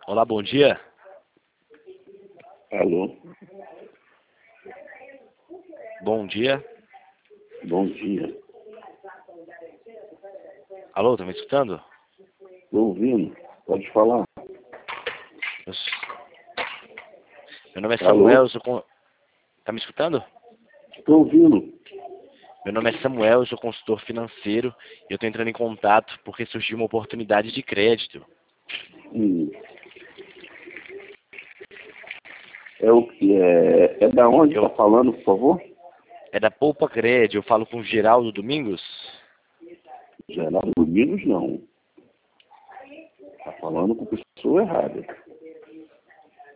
Olá, bom dia. Alô? Bom dia. Bom dia. Alô, tá me escutando? Estou ouvindo. Pode falar. Eu s- Meu nome é Alô? Samuel, Tá me escutando? Estou ouvindo. Meu nome é Samuel, eu sou consultor financeiro e eu tô entrando em contato porque surgiu uma oportunidade de crédito. Hum. É o que é da onde Eu, está falando, por favor? É da Poupa Cred, eu falo com o Geraldo Domingos. Geraldo Domingos, não. Está falando com pessoa errada.